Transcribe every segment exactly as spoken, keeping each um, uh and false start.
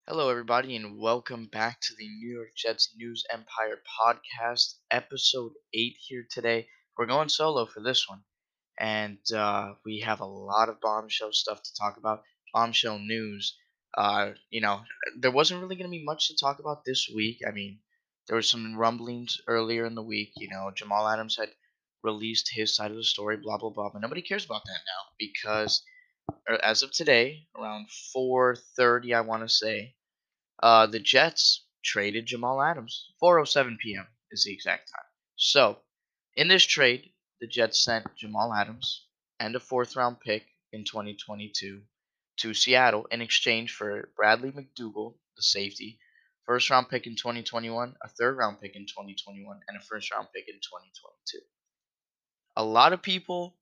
Hello, everybody, and welcome back to the New York Jets News Empire podcast, episode eight here today. We're going solo for this one, and uh, we have a lot of bombshell stuff to talk about, bombshell news. Uh, you know, there wasn't really going to be much to talk about this week. I mean, there were some rumblings earlier in the week. You know, Jamal Adams had released his side of the story, blah, blah, blah, but nobody cares about that now because uh, as of today, around four thirty, I want to say, uh, the Jets traded Jamal Adams. four oh seven p m is the exact time. So, in this trade, the Jets sent Jamal Adams and a fourth round pick in twenty twenty-two to Seattle in exchange for Bradley McDougald, the safety, first round pick in twenty twenty-one, a third round pick in twenty twenty-one, and a first round pick in twenty twenty-two. A lot of people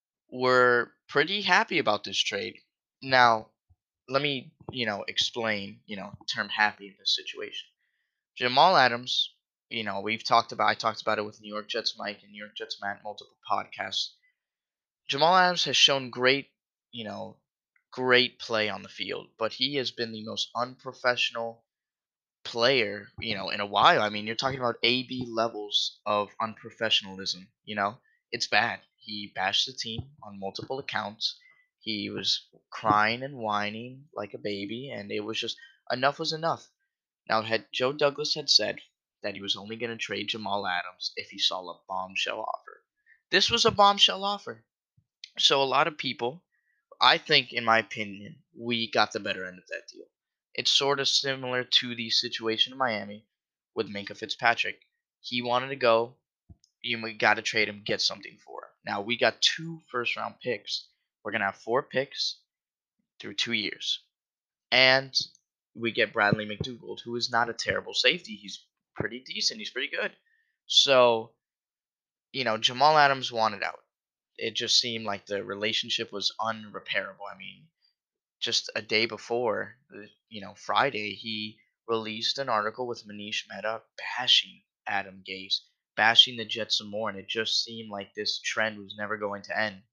were pretty happy about this trade. Now, let me, you know, explain, you know, term happy in this situation. Jamal Adams, you know, we've talked about I talked about it with New York Jets Mike and New York Jets Matt, multiple podcasts. Jamal Adams has shown great, you know, great play on the field, but he has been the most unprofessional player, you know, in a while. I mean, you're talking about A B levels of unprofessionalism, you know? It's bad. He bashed the team on multiple accounts. He was crying and whining like a baby, and it was just enough was enough. Now, had Joe Douglas had said that he was only going to trade Jamal Adams if he saw a bombshell offer. This was a bombshell offer. So a lot of people, I think, in my opinion, we got the better end of that deal. It's sort of similar to the situation in Miami with Minka Fitzpatrick. He wanted to go. You we got to trade him, get something for him. Now we got two first round picks. We're gonna have four picks through two years. And we get Bradley McDougald, who is not a terrible safety. He's pretty decent. He's pretty good. So, you know, Jamal Adams wanted out. It just seemed like the relationship was unrepairable. I mean, just a day before, uh, you know, Friday, he released an article with Manish Mehta bashing Adam Gase, bashing the Jets some more, and it just seemed like this trend was never going to end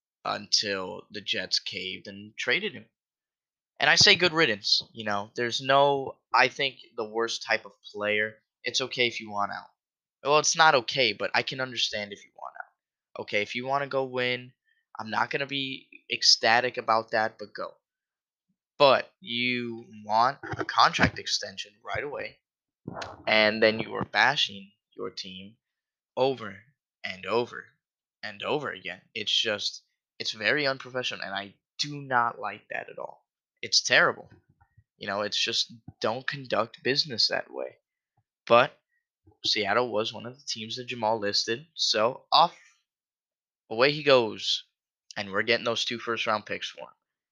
until the Jets caved and traded him. And I say good riddance. You know, there's no. I think the worst type of player. It's okay if you want out. Well, it's not okay, but I can understand if you want out. Okay, if you want to go win, I'm not gonna be ecstatic about that, but go. But you want a contract extension right away, and then you are bashing your team over and over and over again. It's just, it's very unprofessional, and I do not like that at all. It's terrible. You know, it's just don't conduct business that way. But Seattle was one of the teams that Jamal listed, so off away he goes, and we're getting those two first round picks for him.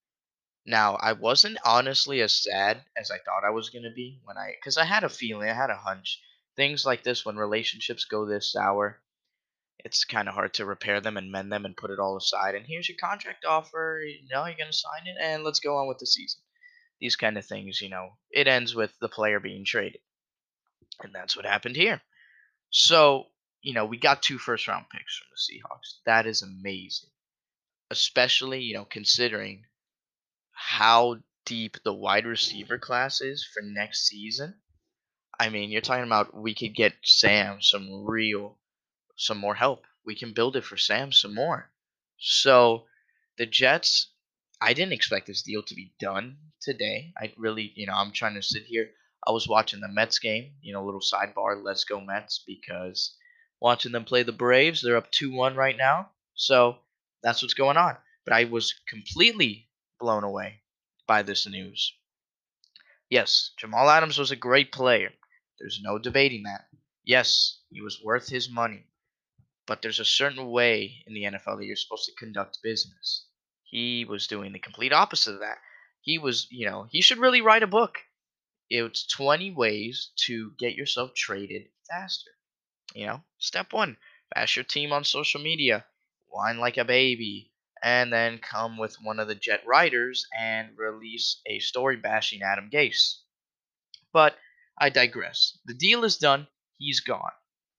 Now, I wasn't honestly as sad as I thought I was gonna be when I, because I had a feeling, I had a hunch. Things like this, when relationships go this sour, it's kind of hard to repair them and mend them and put it all aside. And here's your contract offer. You know, you're gonna sign it, and let's go on with the season. These kind of things, you know, it ends with the player being traded. And that's what happened here. So, you know, we got two first round picks from the Seahawks. That is amazing. Especially, you know, considering how deep the wide receiver class is for next season. I mean, you're talking about we could get Sam some real, some more help. We can build it for Sam some more. So the Jets, I didn't expect this deal to be done today. I really, you know, I'm trying to sit here. I was watching the Mets game, you know, little sidebar, let's go Mets, because watching them play the Braves, they're up two one right now. So that's what's going on. But I was completely blown away by this news. Yes, Jamal Adams was a great player. There's no debating that. Yes, he was worth his money. But there's a certain way in the N F L that you're supposed to conduct business. He was doing the complete opposite of that. He was, you know, he should really write a book. It's twenty ways to get yourself traded faster. You know, step one, bash your team on social media, whine like a baby, and then come with one of the Jet writers and release a story bashing Adam Gase. But I digress. The deal is done. He's gone.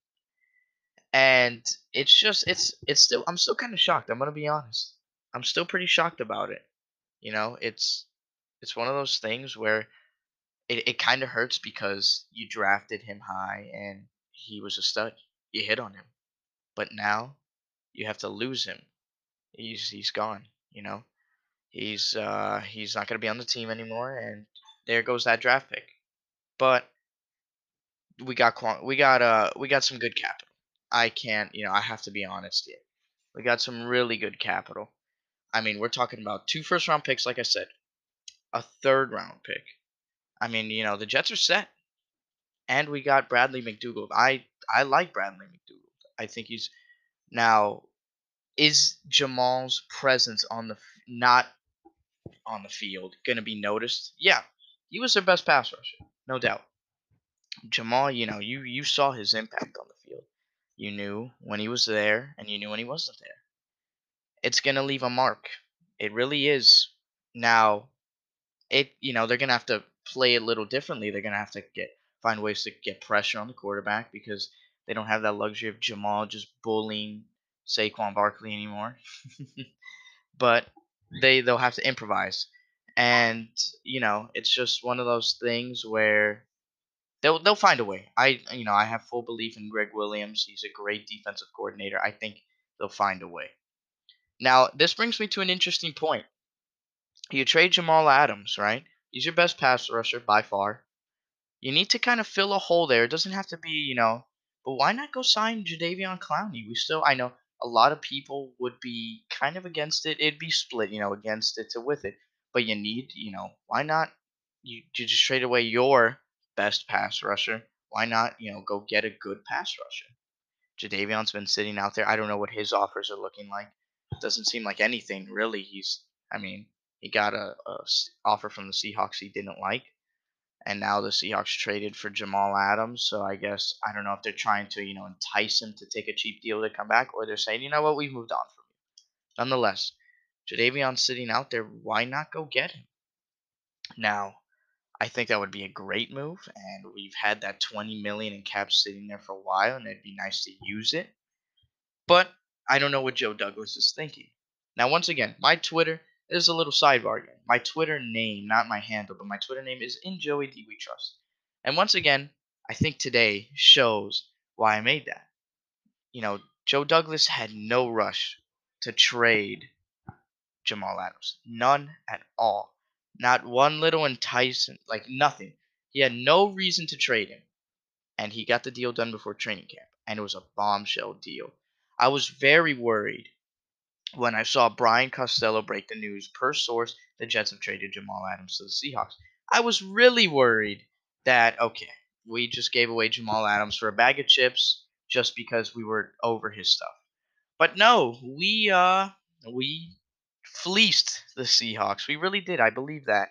And it's just it's it's still I'm still kind of shocked. I'm gonna be honest. I'm still pretty shocked about it. You know, it's it's one of those things where it, it kind of hurts because you drafted him high and he was a stud. You hit on him, but now you have to lose him. He's he's gone. You know, he's uh he's not gonna be on the team anymore, and there goes that draft pick. But we got quan- we got uh we got some good capital. I can't, you know, I have to be honest here. We got some really good capital. I mean, we're talking about two first round picks, like I said, a third round pick. I mean, you know, the Jets are set, and we got Bradley McDougald. I I like Bradley McDougald. I think he's now is Jamal's presence on the f- not on the field going to be noticed? Yeah, he was their best pass rusher, no doubt. Jamal, you know, you you saw his impact on the field. You knew when he was there, and you knew when he wasn't there. It's gonna leave a mark. It really is. Now, it you know they're gonna have to play it a little differently. They're gonna have to get find ways to get pressure on the quarterback because they don't have that luxury of Jamal just bullying Saquon Barkley anymore. But they they'll have to improvise, and you know it's just one of those things where they'll they'll find a way. I you know I have full belief in Greg Williams. He's a great defensive coordinator. I think they'll find a way. Now this brings me to an interesting point. You trade Jamal Adams, right? He's your best pass rusher by far. You need to kind of fill a hole there. It doesn't have to be, you know, but why not go sign Jadavion Clowney? We still, I know a lot of people would be kind of against it. It'd be split, you know, against it to with it. But you need, you know, why not? You, you just trade away your best pass rusher. Why not, you know, go get a good pass rusher? Jadavion's been sitting out there. I don't know what his offers are looking like. It doesn't seem like anything really. He's, I mean, he got a, a s- offer from the Seahawks he didn't like, and now the Seahawks traded for Jamal Adams. So I guess I don't know if they're trying to, you know, entice him to take a cheap deal to come back, or they're saying, you know what, we've moved on from him. Nonetheless, Jadavion's sitting out there. Why not go get him? Now, I think that would be a great move, and we've had that twenty million in cap sitting there for a while, and it'd be nice to use it. But I don't know what Joe Douglas is thinking. Now, once again, my Twitter is a little sidebar here. My Twitter name, not my handle, but my Twitter name is in Joey D We Trust. And once again, I think today shows why I made that. You know, Joe Douglas had no rush to trade Jamal Adams. None at all. Not one little enticement, like nothing. He had no reason to trade him. And he got the deal done before training camp. And it was a bombshell deal. I was very worried when I saw Brian Costello break the news. Per source, the Jets have traded Jamal Adams to the Seahawks. I was really worried that, okay, we just gave away Jamal Adams for a bag of chips just because we were over his stuff. But no, we uh we fleeced the Seahawks. We really did. I believe that.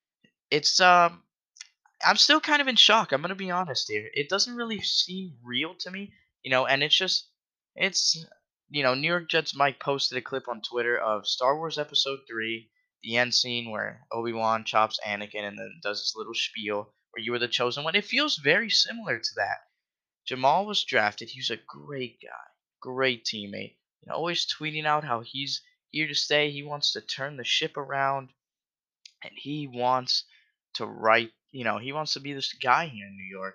It's um I'm still kind of in shock. I'm gonna be honest here. It doesn't really seem real to me, you know, and it's just it's you know, New York Jets Mike posted a clip on Twitter of Star Wars Episode Three, the end scene where Obi Wan chops Anakin and then does this little spiel where you were the chosen one. It feels very similar to that. Jamal was drafted. He's a great guy, great teammate. You know, always tweeting out how he's here to stay. He wants to turn the ship around and he wants to write, you know, he wants to be this guy here in New York.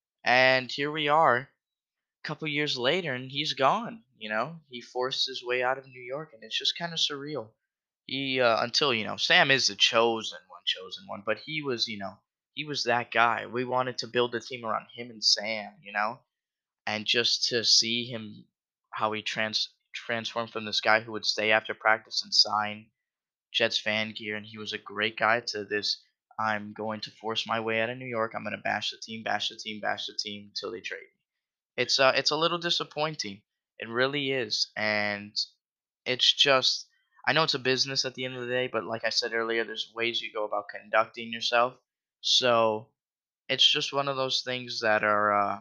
And here we are, a couple years later, and he's gone. You know, he forced his way out of New York, and it's just kind of surreal. He uh, until you know, Sam is the chosen one, chosen one, but he was, you know, he was that guy. We wanted to build a team around him and Sam, you know, and just to see him how he trans transformed from this guy who would stay after practice and sign Jets fan gear, and he was a great guy to this. I'm going to force my way out of New York. I'm going to bash the team, bash the team, bash the team until they trade me. It's uh, it's a little disappointing. It really is, and it's just. I know it's a business at the end of the day, but like I said earlier, there's ways you go about conducting yourself. So it's just one of those things that are uh,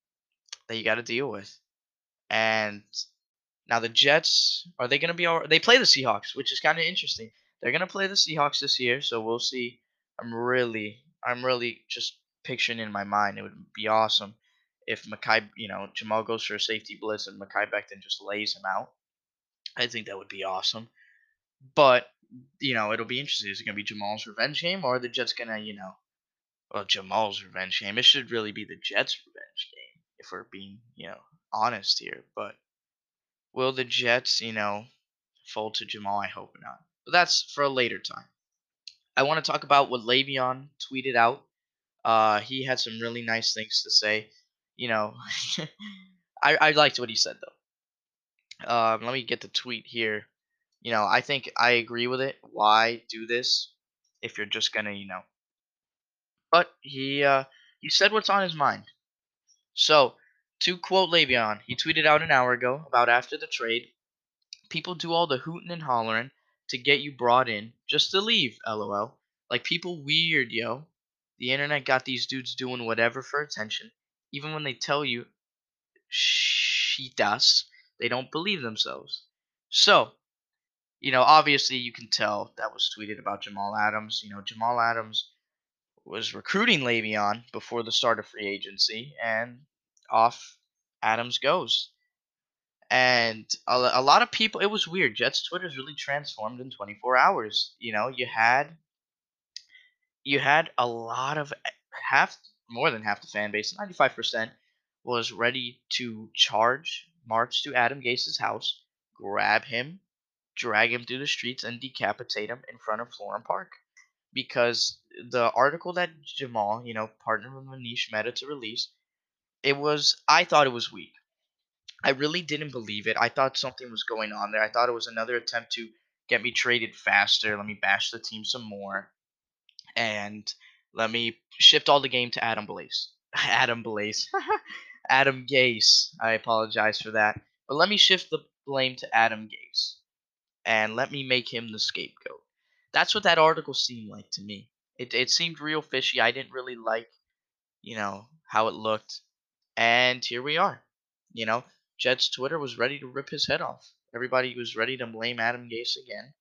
that you got to deal with. And now the Jets, are they going to be all? They play the Seahawks, which is kind of interesting. They're going to play the Seahawks this year, so we'll see. I'm really, I'm really just picturing in my mind. It would be awesome if Makai, you know, Jamal goes for a safety blitz and Makai Becton just lays him out. I think that would be awesome. But you know, it'll be interesting. Is it going to be Jamal's revenge game, or are the Jets going to, you know, Well, Jamal's revenge game. It should really be the Jets' revenge game, if we're being, you know, honest here. But will the Jets, you know, fold to Jamal? I hope not. But that's for a later time. I want to talk about what Le'Veon tweeted out. Uh, he had some really nice things to say. You know, I I liked what he said though. Um, let me get the tweet here. You know, I think I agree with it. Why do this if you're just gonna, you know? But he uh he said what's on his mind. So, to quote Le'Veon, he tweeted out an hour ago about after the trade, people do all the hooting and hollering to get you brought in just to leave, lol. Like people weird, yo. The internet got these dudes doing whatever for attention. Even when they tell you she does, they don't believe themselves. So, you know, obviously you can tell that was tweeted about Jamal Adams. You know, Jamal Adams was recruiting Le'Veon before the start of free agency, and off Adams goes. And a, a lot of people, it was weird. Jets Twitter's really transformed in twenty-four hours. You know, you had you had a lot of half, more than half the fan base, ninety-five percent was ready to charge, march to Adam Gase's house, grab him, drag him through the streets, and decapitate him in front of Florham Park. Because the article that Jamal, you know, partnered with Manish Mehta to release, it was, I thought it was weak. I really didn't believe it. I thought something was going on there. I thought it was another attempt to get me traded faster. Let me bash the team some more, and let me shift all the game to Adam Blaze. Adam Blaze. Adam Gase. I apologize for that. But let me shift the blame to Adam Gase and let me make him the scapegoat. That's what that article seemed like to me. It it seemed real fishy. I didn't really like, you know, how it looked. And here we are. You know, Jed's Twitter was ready to rip his head off. Everybody was ready to blame Adam Gase again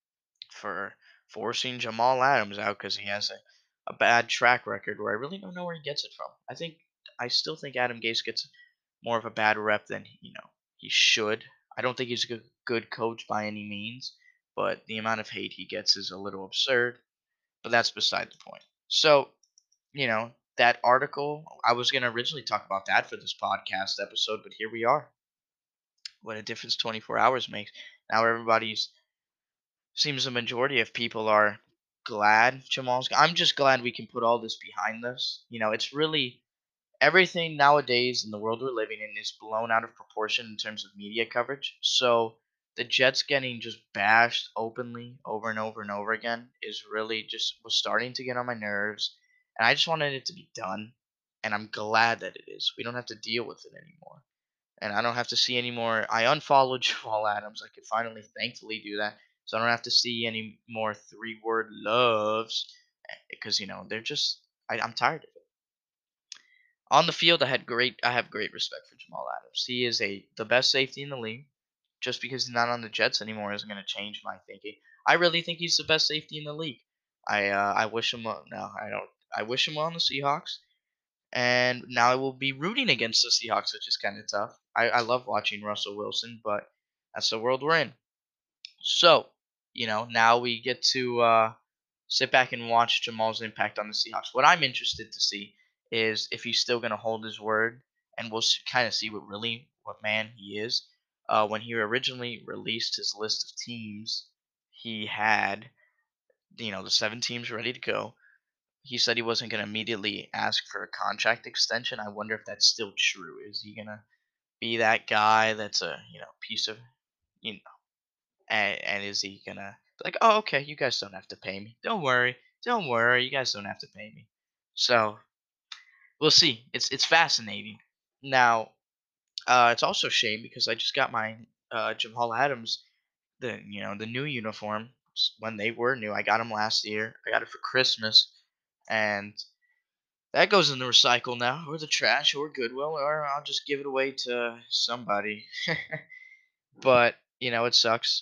for forcing Jamal Adams out because he has a, a bad track record where I really don't know where he gets it from. I think I still think Adam Gase gets more of a bad rep than, you know, he should. I don't think he's a good, good coach by any means, but the amount of hate he gets is a little absurd. But that's beside the point. So, you know, that article, I was going to originally talk about that for this podcast episode, but here we are. What a difference twenty-four hours makes. Now everybody's, seems the majority of people are glad Jamal's. I'm just glad we can put all this behind us. You know, it's really everything nowadays in the world we're living in is blown out of proportion in terms of media coverage. So the Jets getting just bashed openly over and over and over again is really just was starting to get on my nerves, and I just wanted it to be done. And I'm glad that it is. We don't have to deal with it anymore, and I don't have to see any more. I unfollowed Jamal Adams. I could finally, thankfully, do that, so I don't have to see any more three-word loves because you know they're just. I, I'm tired of it. On the field, I had great. I have great respect for Jamal Adams. He is a the best safety in the league. Just because he's not on the Jets anymore isn't going to change my thinking. I really think he's the best safety in the league. I uh, I wish him well. No, I don't. I wish him well on the Seahawks. And now I will be rooting against the Seahawks, which is kind of tough. I, I love watching Russell Wilson, but that's the world we're in. So, you know, now we get to uh, sit back and watch Jamal's impact on the Seahawks. What I'm interested to see is if he's still going to hold his word, and we'll kind of see what really what man he is. Uh, when he originally released his list of teams, he had you know the seven teams ready to go. He said he wasn't going to immediately ask for a contract extension. I wonder if that's still true. Is he going to be that guy that's a you know piece of you know and, and is he gonna be like, oh, okay, you guys don't have to pay me. Don't worry. Don't worry. You guys don't have to pay me. So we'll see. It's it's fascinating. Now, uh, it's also a shame because I just got my uh, Jamal Adams, the you know the new uniform when they were new. I got them last year. I got it for Christmas, and that goes in the recycle now, or the trash, or Goodwill, or I'll just give it away to somebody. But you know, it sucks.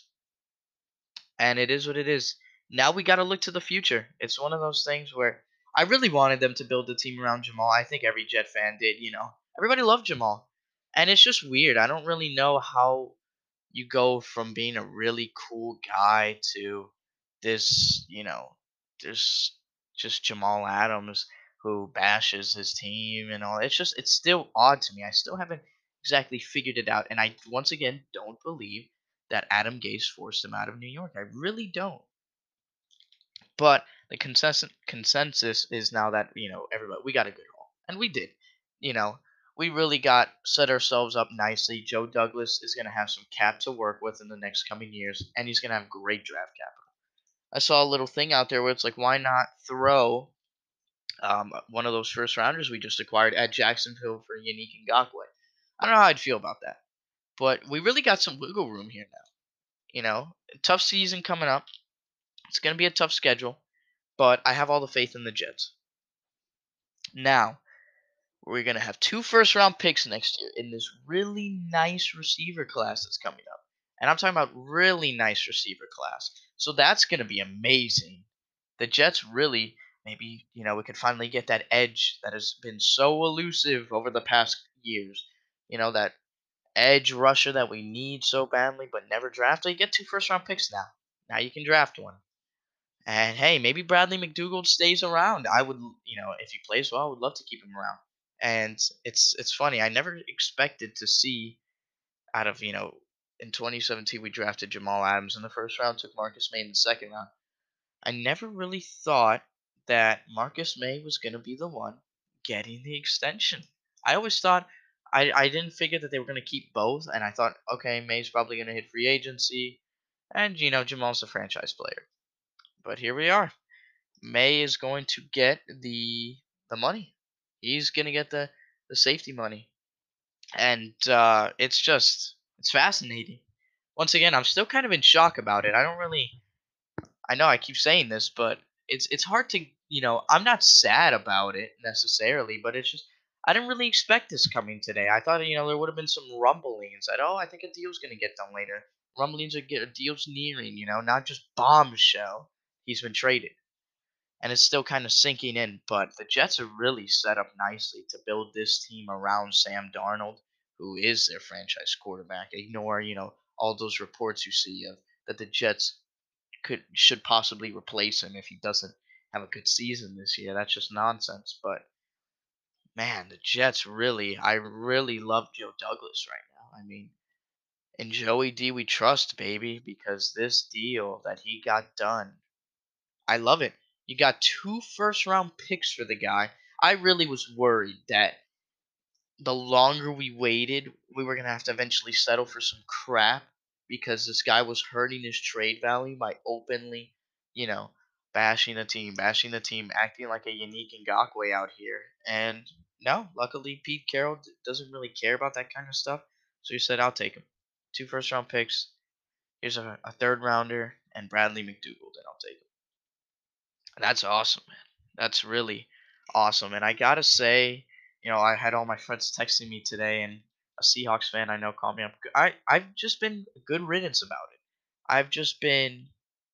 And it is what it is. Now we got to look to the future. It's one of those things where I really wanted them to build the team around Jamal. I think every Jet fan did, you know. Everybody loved Jamal. And it's just weird. I don't really know how you go from being a really cool guy to this, you know, this just Jamal Adams who bashes his team and all. It's just it's still odd to me. I still haven't exactly figured it out, and I once again don't believe that Adam Gase forced him out of New York. I really don't. But the consensus consensus is now that you know everybody we got a good haul, and we did. You know, we really got set ourselves up nicely. Joe Douglas is going to have some cap to work with in the next coming years, and he's going to have great draft capital. I saw a little thing out there where it's like, why not throw um, one of those first rounders we just acquired at Jacksonville for Yannick Ngakwe? I don't know how I'd feel about that, but we really got some wiggle room here now. You know, tough season coming up. It's going to be a tough schedule, but I have all the faith in the Jets. Now, we're going to have two first round picks next year in this really nice receiver class that's coming up. And I'm talking about really nice receiver class. So that's going to be amazing. The Jets really, maybe, you know, we could finally get that edge that has been so elusive over the past years. You know, that edge rusher that we need so badly but never drafted. You get two first round picks now. Now you can draft one. And hey, maybe Bradley McDougald stays around. I would, you know, if he plays well, I would love to keep him around. And it's it's funny. I never expected to see out of you know in twenty seventeen we drafted Jamal Adams in the first round, took Marcus May in the second round. I never really thought that Marcus May was going to be the one getting the extension. I always thought I I didn't figure that they were going to keep both, and I thought okay, May's probably going to hit free agency, and you know Jamal's a franchise player. But here we are. May is going to get the the money. He's gonna get the the safety money, and uh, it's just it's fascinating. Once again, I'm still kind of in shock about it. I don't really. I know I keep saying this, but it's it's hard to you know. I'm not sad about it necessarily, but it's just I didn't really expect this coming today. I thought you know there would have been some rumblings that oh I think a deal's gonna get done later. Rumblings are get a deal's nearing, you know, not just bombshell. He's been traded and it's still kind of sinking in. But the Jets are really set up nicely to build this team around Sam Darnold, who is their franchise quarterback. Ignore, you know, all those reports you see of that the Jets could should possibly replace him if he doesn't have a good season this year. That's just nonsense. But man, the Jets really, I really love Joe Douglas right now. I mean, and Joey D, we trust, baby, because this deal that he got done I love it. You got two first round picks for the guy. I really was worried that the longer we waited, we were going to have to eventually settle for some crap because this guy was hurting his trade value by openly, you know, bashing the team, bashing the team, acting like a unique Ngakwe out here. And no, luckily Pete Carroll d- doesn't really care about that kind of stuff. So he said, I'll take him. Two first round picks. Here's a, a third rounder and Bradley McDougald, and I'll take him. That's awesome, man. That's really awesome. And I gotta say, you know, I had all my friends texting me today, and a Seahawks fan I know called me up. I I've just been good riddance about it. I've just been,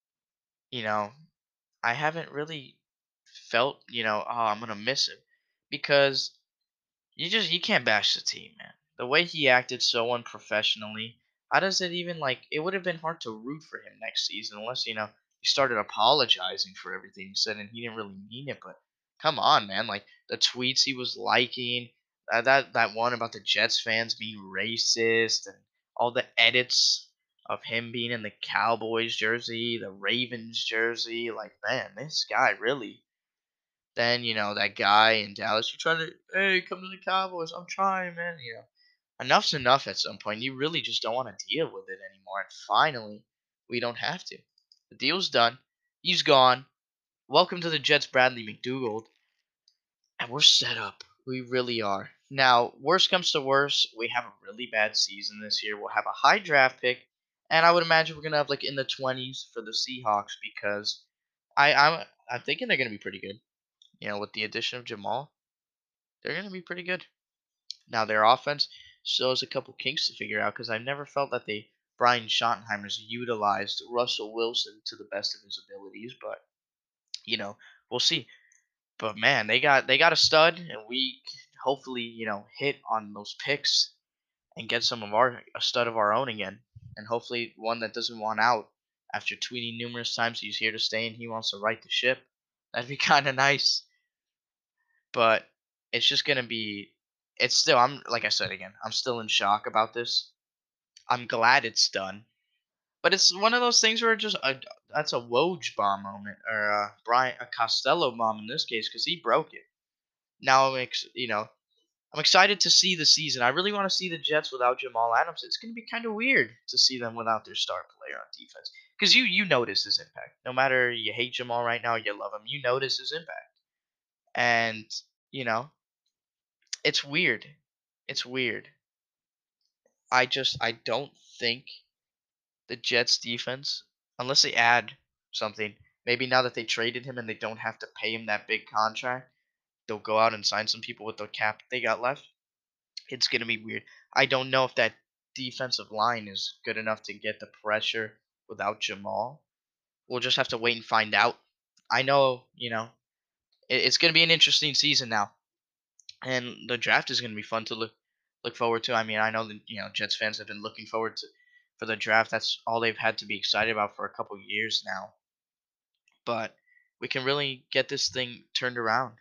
you know, I haven't really felt, you know, oh, I'm gonna miss him because you just you can't bash the team, man. The way he acted so unprofessionally, how does it even like? It would have been hard to root for him next season unless you know he started apologizing for everything he said, and he didn't really mean it. But come on, man! Like the tweets he was liking, uh, that that one about the Jets fans being racist, and all the edits of him being in the Cowboys jersey, the Ravens jersey. Like, man, this guy really then, you know, that guy in Dallas, you trying to, hey, come to the Cowboys. I'm trying, man. You know, enough's enough at some point. You really just don't want to deal with it anymore. And finally, we don't have to. The deal's done. He's gone. Welcome to the Jets, Bradley McDougald. And we're set up. We really are. Now, worst comes to worst, we have a really bad season this year. We'll have a high draft pick. And I would imagine we're going to have like in the twenties for the Seahawks because I, I'm, I'm thinking they're going to be pretty good. You know, with the addition of Jamal, they're going to be pretty good. Now, their offense still has a couple kinks to figure out because I've never felt that they Brian Schottenheimer's utilized Russell Wilson to the best of his abilities, but you know we'll see. But man, they got they got a stud, and we hopefully you know hit on those picks and get some of our a stud of our own again, and hopefully one that doesn't want out after tweeting numerous times he's here to stay and he wants to right the ship. That'd be kind of nice. but it's just gonna be. It's still. I'm like I said again. I'm still in shock about this. I'm glad it's done, but it's one of those things where it just a, that's a Woj bomb moment or a Brian a Costello bomb in this case because he broke it. Now I'm ex- you know I'm excited to see the season. I really want to see the Jets without Jamal Adams. It's going to be kind of weird to see them without their star player on defense because you you notice his impact. No matter you hate Jamal right now, you love him. You notice his impact, and you know it's weird. It's weird. I just I don't think the Jets defense, unless they add something, maybe now that they traded him and they don't have to pay him that big contract, they'll go out and sign some people with the cap they got left. It's gonna be weird. I don't know if that defensive line is good enough to get the pressure without Jamal. We'll just have to wait and find out. I know, you know, it, it's gonna be an interesting season now, and the draft is gonna be fun to look look forward to. I mean, I know that you know Jets fans have been looking forward to for the draft. That's all they've had to be excited about for a couple years now. But we can really get this thing turned around.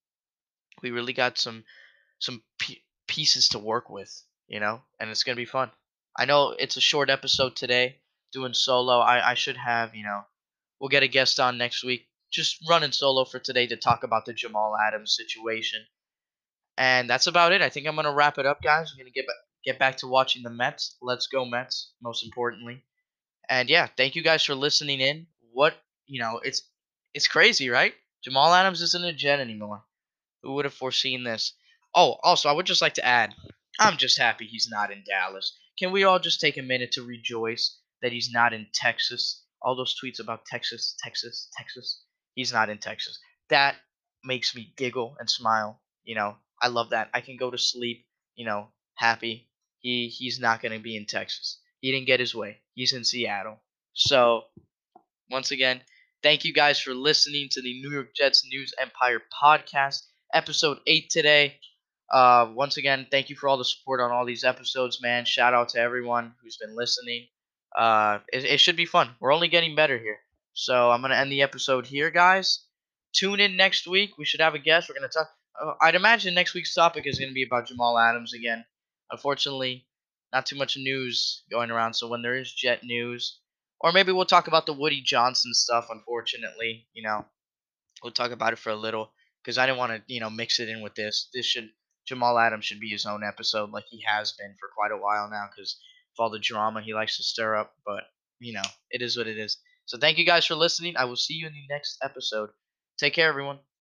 We really got some some p- pieces to work with, you know, and it's gonna be fun. I know it's a short episode today, doing solo. I I should have, you know, we'll get a guest on next week. Just running solo for today to talk about the Jamal Adams situation, and that's about it. I think I'm gonna wrap it up, guys. I'm gonna get ba- get back to watching the Mets. Let's go Mets, most importantly. And yeah, thank you guys for listening in. What you know, it's it's crazy, right? Jamal Adams isn't a Jet anymore. Who would have foreseen this? Oh, also, I would just like to add, I'm just happy he's not in Dallas. Can we all just take a minute to rejoice that he's not in Texas? All those tweets about Texas, Texas, Texas. He's not in Texas. That makes me giggle and smile. You know, I love that. I can go to sleep, you know, happy. He he's not going to be in Texas. He didn't get his way. He's in Seattle. So once again, thank you guys for listening to the New York Jets News Empire podcast, episode eight today. Uh, once again, thank you for all the support on all these episodes, man. Shout out to everyone who's been listening. Uh, it, it should be fun. We're only getting better here. So I'm going to end the episode here, guys. Tune in next week. We should have a guest. We're going to talk. Uh, I'd imagine next week's topic is going to be about Jamal Adams again. Unfortunately, not too much news going around. So when there is Jet news, or maybe we'll talk about the Woody Johnson stuff. Unfortunately, you know, we'll talk about it for a little because I didn't want to, you know, mix it in with this. This should Jamal Adams should be his own episode, like he has been for quite a while now, because of all the drama he likes to stir up. But you know, it is what it is. So thank you guys for listening. I will see you in the next episode. Take care, everyone.